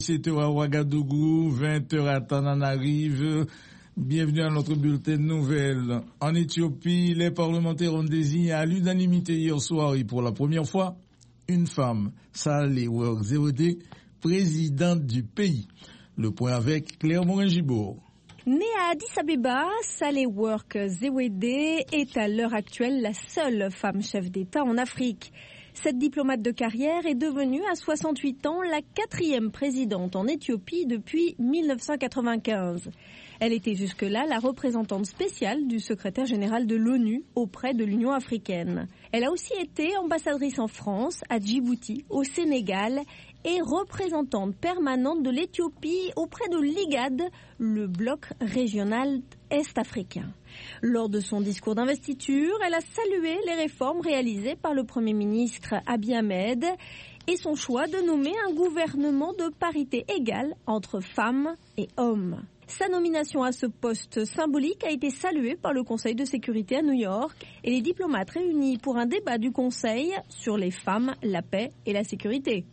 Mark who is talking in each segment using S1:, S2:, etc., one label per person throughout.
S1: 17h à Ouagadougou, 20h à Tananarive. Bienvenue à notre bulletin de nouvelles. En Éthiopie, les parlementaires ont désigné à l'unanimité hier soir et pour la première fois une femme, Sahle-Work Zewde, présidente du pays. Le point avec Claire Morin-Gibour.
S2: Née à Addis Abeba, Sahle-Work Zewde est à l'heure actuelle la seule femme chef d'État en Afrique. Cette diplomate de carrière est devenue à 68 ans la 4e présidente en Éthiopie depuis 1995. Elle était jusque-là la représentante spéciale du secrétaire général de l'ONU auprès de l'Union africaine. Elle a aussi été ambassadrice en France, à Djibouti, au Sénégal et représentante permanente de l'Éthiopie auprès de l'IGAD, le bloc régional est-africain. Lors de son discours d'investiture, elle a salué les réformes réalisées par le Premier ministre Abiy Ahmed et son choix de nommer un gouvernement de parité égale entre femmes et hommes. Sa nomination à ce poste symbolique a été saluée par le Conseil de sécurité à New York et les diplomates réunis pour un débat du Conseil sur les femmes, la paix et la sécurité.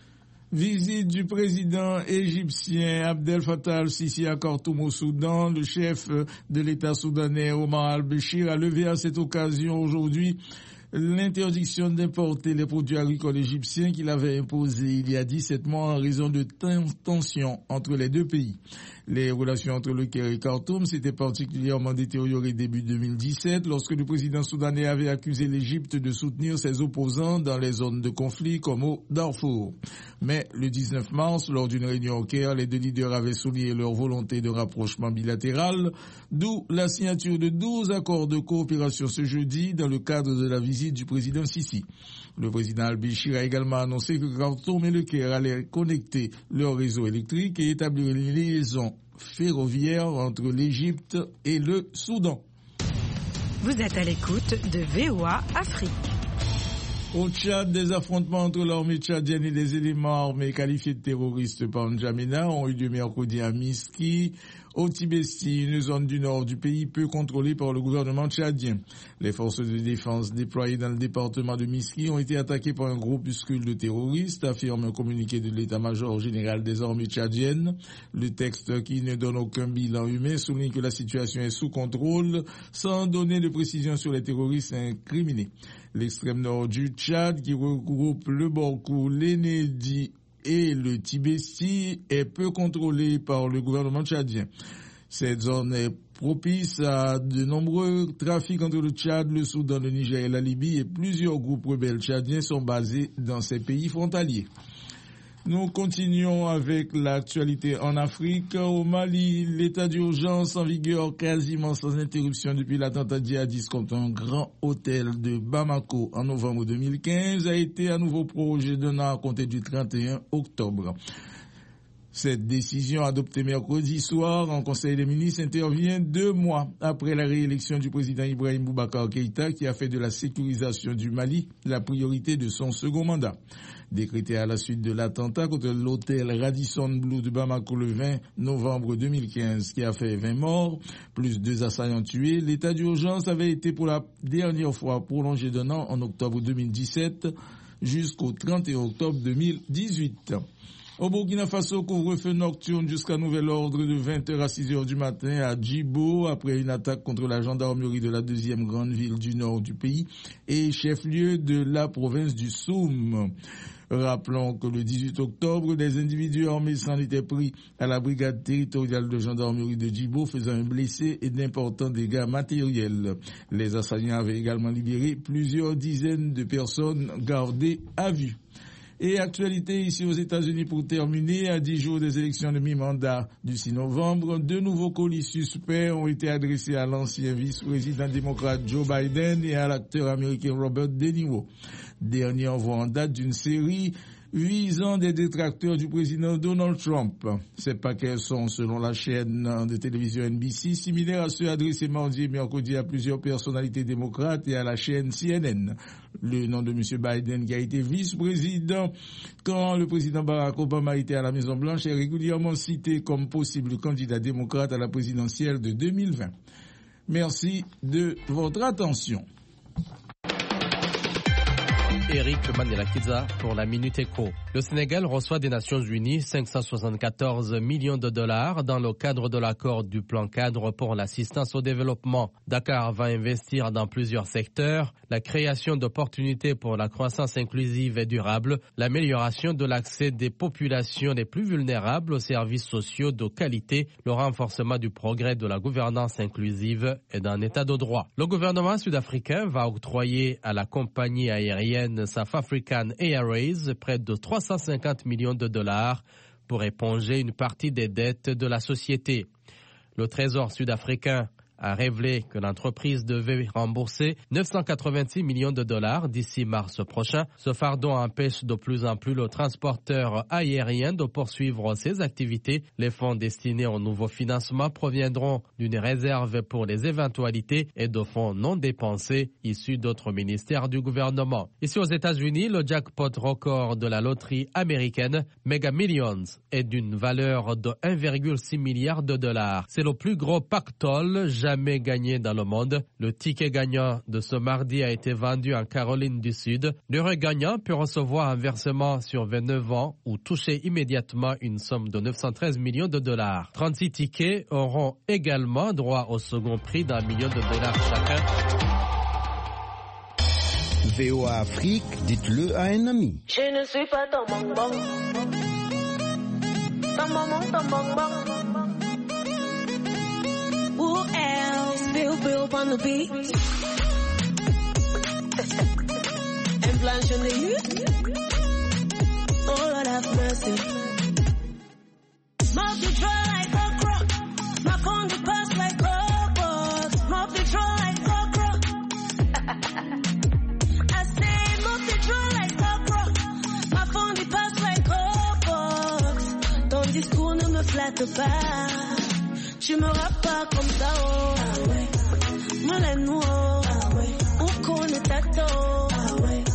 S1: Visite du président égyptien Abdel Fattah al-Sisi à Khartoum au Soudan. Le chef de l'État soudanais Omar al-Béchir a levé à cette occasion aujourd'hui l'interdiction d'importer les produits agricoles égyptiens qu'il avait imposée il y a 17 mois en raison de tensions entre les deux pays. Les relations entre le Caire et Khartoum s'étaient particulièrement détériorées début 2017 lorsque le président soudanais avait accusé l'Égypte de soutenir ses opposants dans les zones de conflit comme au Darfour. Mais le 19 mars, lors d'une réunion au Caire, les deux leaders avaient souligné leur volonté de rapprochement bilatéral, d'où la signature de 12 accords de coopération ce jeudi dans le cadre de la visite du président Sisi. Le président al-Béchir a également annoncé que Khartoum et le Caire allaient connecter leur réseau électrique et établir une liaison ferroviaire entre l'Égypte et le Soudan.
S3: Vous êtes à l'écoute de VOA Afrique.
S1: Au Tchad, des affrontements entre l'armée tchadienne et des éléments armés qualifiés de terroristes par N'Djamena ont eu lieu mercredi à Miski, au Tibesti, une zone du nord du pays peu contrôlée par le gouvernement tchadien. Les forces de défense déployées dans le département de Miski ont été attaquées par un groupuscule de terroristes, affirme un communiqué de l'état-major général des armées tchadiennes. Le texte, qui ne donne aucun bilan humain, souligne que la situation est sous contrôle, sans donner de précision sur les terroristes incriminés. L'extrême nord du Tchad, qui regroupe le Borkou, l'Enedi et le Tibesti, est peu contrôlé par le gouvernement tchadien. Cette zone est propice à de nombreux trafics entre le Tchad, le Soudan, le Niger et la Libye, et plusieurs groupes rebelles tchadiens sont basés dans ces pays frontaliers. Nous continuons avec l'actualité en Afrique. Au Mali, l'état d'urgence en vigueur quasiment sans interruption depuis l'attentat djihadiste contre un grand hôtel de Bamako en novembre 2015 a été à nouveau prorogé d'un an à compter du 31 octobre. Cette décision adoptée mercredi soir en Conseil des ministres intervient 2 mois après la réélection du président Ibrahim Boubacar Keïta qui a fait de la sécurisation du Mali la priorité de son second mandat. Décrété à la suite de l'attentat contre l'hôtel Radisson Blu de Bamako le 20 novembre 2015 qui a fait 20 morts, plus 2 assaillants tués, l'état d'urgence avait été pour la dernière fois prolongé d'un an en octobre 2017 jusqu'au 31 octobre 2018. Au Burkina Faso, couvre-feu nocturne jusqu'à nouvel ordre de 20h à 6h du matin à Djibo après une attaque contre la gendarmerie de la deuxième grande ville du nord du pays et chef-lieu de la province du Soum. Rappelons que le 18 octobre, des individus armés s'en étaient pris à la brigade territoriale de gendarmerie de Djibo, faisant un blessé et d'importants dégâts matériels. Les assaillants avaient également libéré plusieurs dizaines de personnes gardées à vue. Et actualité ici aux États-Unis pour terminer, à 10 jours des élections de mi-mandat du 6 novembre, 2 nouveaux colis suspects ont été adressés à l'ancien vice-président démocrate Joe Biden et à l'acteur américain Robert De Niro. Dernier envoi en date d'une série visant des détracteurs du président Donald Trump. Ces paquets sont, selon la chaîne de télévision NBC, similaires à ceux adressés mardi et mercredi à plusieurs personnalités démocrates et à la chaîne CNN. Le nom de M. Biden, qui a été vice-président quand le président Barack Obama était à la Maison-Blanche, est régulièrement cité comme possible candidat démocrate à la présidentielle de 2020. Merci de votre attention.
S4: Eric Manelakiza pour la Minute Éco. Le Sénégal reçoit des Nations Unies 574 millions de dollars dans le cadre de l'accord du plan cadre pour l'assistance au développement. Dakar va investir dans plusieurs secteurs, la création d'opportunités pour la croissance inclusive et durable, l'amélioration de l'accès des populations les plus vulnérables aux services sociaux de qualité, le renforcement du progrès de la gouvernance inclusive et d'un état de droit. Le gouvernement sud-africain va octroyer à la compagnie aérienne South African Airways près de 350 millions de dollars pour éponger une partie des dettes de la société. Le Trésor sud-africain a révélé que l'entreprise devait rembourser 986 millions de dollars d'ici mars prochain. Ce fardeau empêche de plus en plus le transporteur aérien de poursuivre ses activités. Les fonds destinés au nouveau financement proviendront d'une réserve pour les éventualités et de fonds non dépensés issus d'autres ministères du gouvernement. Ici aux États-Unis, le jackpot record de la loterie américaine Mega Millions est d'une valeur de 1,6 milliard de dollars. C'est le plus gros pactole jamais gagné dans le monde. Le ticket gagnant de ce mardi a été vendu en Caroline du Sud. Le gagnant peut recevoir un versement sur 29 ans ou toucher immédiatement une somme de 913 millions de dollars. 36 tickets auront également droit au second prix d'1 million de dollars chacun.
S5: VOA Afrique, dites-le à un ami.
S6: Je ne suis pas ton bonbon. Ton maman, ton bonbon. Who else will build on the beat? And Blanche on the youth? Oh Lord have mercy. Mouth the draw like okra. My phone the pass like robots. Mouth the draw like okra. I say mouth the draw like okra. My phone the pass like robots. Ton discours ne me flatte pas. Tu me rappes pas comme ça, oh. Ah ouais. Molène, oh. Ah ouais. Où connaît ta to? Ah ouais.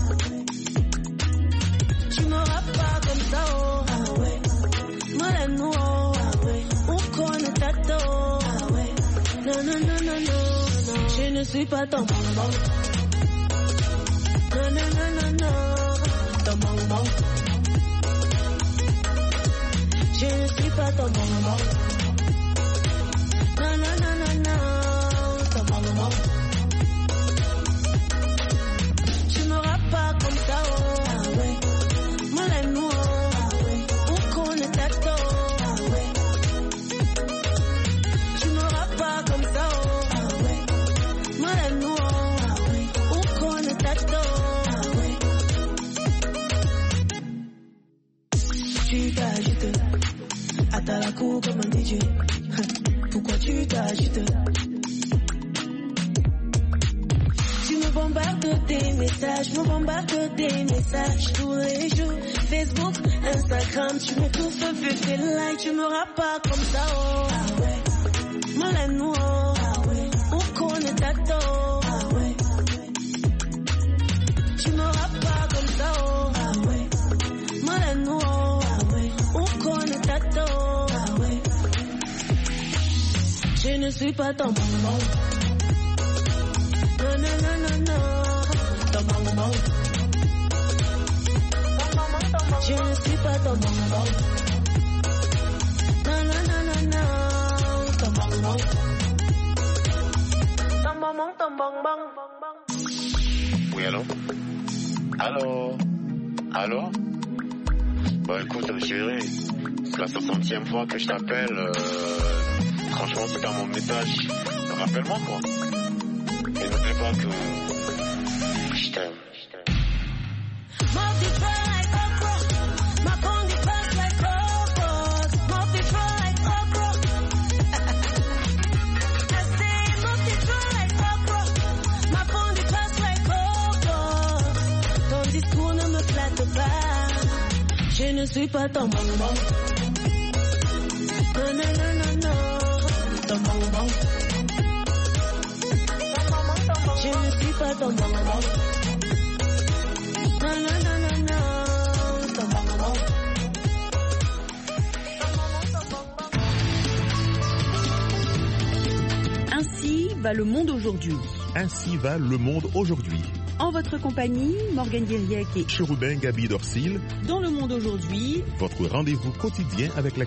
S6: Tu me rappes pas comme ça, oh. Ah ouais. Molène, oh. Ah ouais. Où connaît ta to? Ah ouais. Non, non, non, non, non, non. Je ne suis pas ton bonbon. Non, non, non, non, non. Ton bonbon. Je ne suis pas ton bonbon. No, no, no, no, no, ton bonbon. Tu me rappes pas comme ça, oh. Ah ouais. Molène, oh. Ah ouais. Où connaît ta to? Ah ouais. Tu me rappes pas comme ça, oh. Ah ouais. Molène, oh. Ah ouais. Où connaît ta to? Ah ouais. Tu t'agites. Attends la cour comme un DJ. Pourquoi tu t'agites? Tu me bombardes des messages, me bombardes des messages tous les jours. Facebook, Instagram, tu m'étouffes, fais like, tu me rappes pas comme ça, oh. Ah ouais. Molène, oh. Ah ouais. Où connaît ta to? Ah ouais. Tu me rappes pas comme ça, oh. Ah ouais. Molène, oh. Ah ouais. Où connaît ta to? Ah ouais. Je ne suis pas ton bonbon. Non, non, non, non, non. Ton bonbon. Je ne suis pas ton bonbon. Non, non, non, non, non. Ton bonbon. Ton bonbon, ton bonbon.
S7: Oui, allô? Allô? Allô? Bah écoute, chérie, c'est la 60e fois que je t'appelle. Franchement, c'est dans mon message. Rappelle-moi, quoi. Et n'oublie pas que je t'aime.
S6: Ton discours ne me flatte pas. Je ne suis pas ton bonbon. Non, non, non, non, non. Ton bonbon. Je ne suis pas ton bonbon. Non, non, non, non, non. Ton bonbon.
S8: Ainsi va le monde aujourd'hui.
S9: Ainsi va le monde aujourd'hui.
S8: En votre compagnie, Morgane Guiriec et
S9: Chérubin Gabi Dorcil.
S8: Dans le monde aujourd'hui,
S9: Votre rendez-vous quotidien avec la